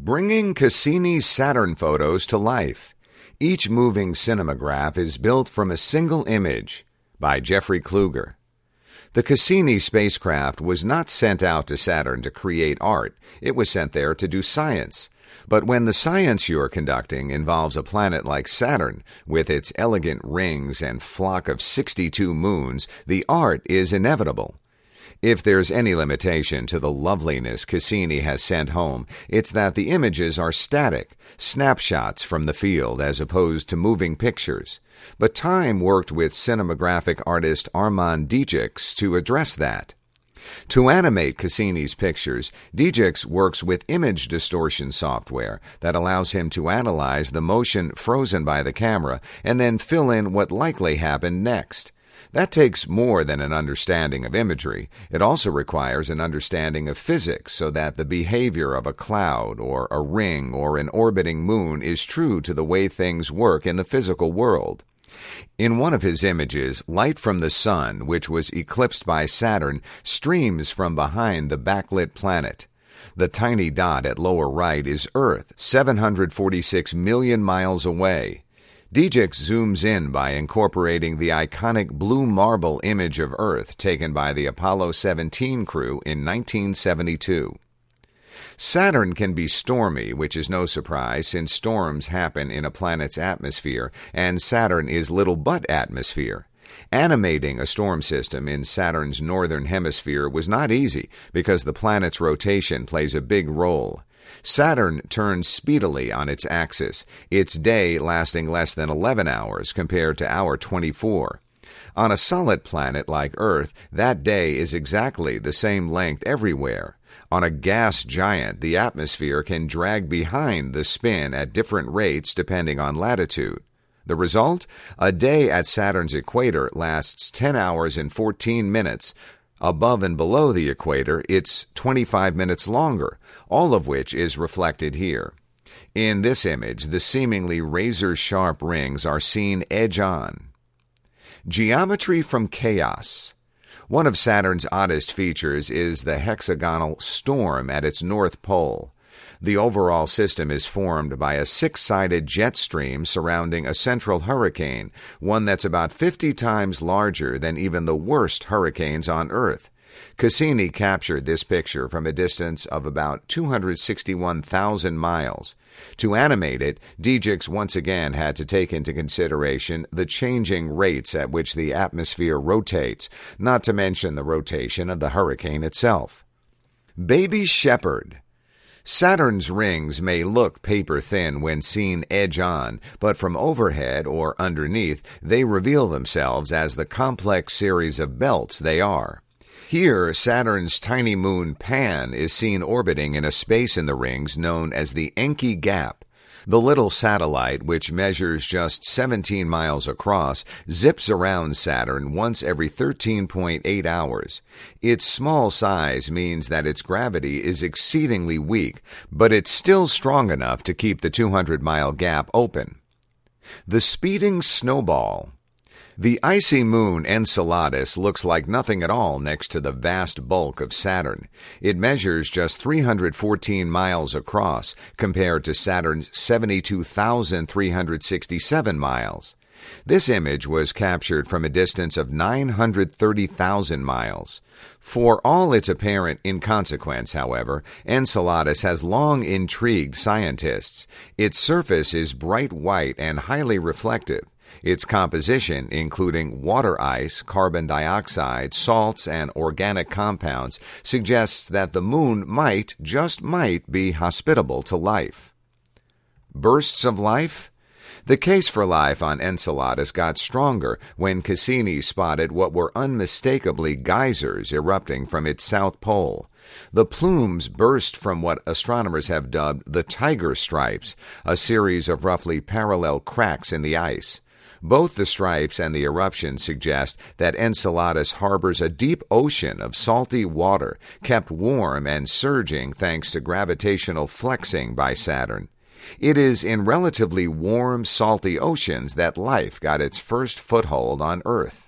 Bringing Cassini's Saturn photos to life. Each moving cinematograph is built from a single image. By Jeffrey Kluger. The Cassini spacecraft was not sent out to Saturn to create art. It was sent there to do science. But when the science you're conducting involves a planet like Saturn, with its elegant rings and flock of 62 moons, the art is inevitable. If there's any limitation to the loveliness Cassini has sent home, it's that the images are static, snapshots from the field as opposed to moving pictures. But Time worked with cinematographic artist Armand Dijks to address that. To animate Cassini's pictures, Dijks works with image distortion software that allows him to analyze the motion frozen by the camera and then fill in what likely happened next. That takes more than an understanding of imagery. It also requires an understanding of physics so that the behavior of a cloud or a ring or an orbiting moon is true to the way things work in the physical world. In one of his images, light from the sun, which was eclipsed by Saturn, streams from behind the backlit planet. The tiny dot at lower right is Earth, 746 million miles away. Dijks zooms in by incorporating the iconic blue marble image of Earth taken by the Apollo 17 crew in 1972. Saturn can be stormy, which is no surprise since storms happen in a planet's atmosphere, and Saturn is little but atmosphere. Animating a storm system in Saturn's northern hemisphere was not easy because the planet's rotation plays a big role. Saturn turns speedily on its axis, its day lasting less than 11 hours compared to our 24. On a solid planet like Earth, that day is exactly the same length everywhere. On a gas giant, the atmosphere can drag behind the spin at different rates depending on latitude. The result? A day at Saturn's equator lasts 10 hours and 14 minutes. Above and below the equator, it's 25 minutes longer, all of which is reflected here. In this image, the seemingly razor-sharp rings are seen edge-on. Geometry from chaos. One of Saturn's oddest features is the hexagonal storm at its north pole. The overall system is formed by a six-sided jet stream surrounding a central hurricane, one that's about 50 times larger than even the worst hurricanes on Earth. Cassini captured this picture from a distance of about 261,000 miles. To animate it, Dijks once again had to take into consideration the changing rates at which the atmosphere rotates, not to mention the rotation of the hurricane itself. Baby Shepherd. Saturn's rings may look paper-thin when seen edge-on, but from overhead or underneath, they reveal themselves as the complex series of belts they are. Here, Saturn's tiny moon Pan is seen orbiting in a space in the rings known as the Encke Gap. The little satellite, which measures just 17 miles across, zips around Saturn once every 13.8 hours. Its small size means that its gravity is exceedingly weak, but it's still strong enough to keep the 200-mile gap open. The speeding snowball. The icy moon Enceladus looks like nothing at all next to the vast bulk of Saturn. It measures just 314 miles across compared to Saturn's 72,367 miles. This image was captured from a distance of 930,000 miles. For all its apparent inconsequence, however, Enceladus has long intrigued scientists. Its surface is bright white and highly reflective. Its composition, including water ice, carbon dioxide, salts, and organic compounds, suggests that the moon might, just might, be hospitable to life. Bursts of life? The case for life on Enceladus got stronger when Cassini spotted what were unmistakably geysers erupting from its south pole. The plumes burst from what astronomers have dubbed the Tiger Stripes, a series of roughly parallel cracks in the ice. Both the stripes and the eruptions suggest that Enceladus harbors a deep ocean of salty water, kept warm and surging thanks to gravitational flexing by Saturn. It is in relatively warm, salty oceans that life got its first foothold on Earth.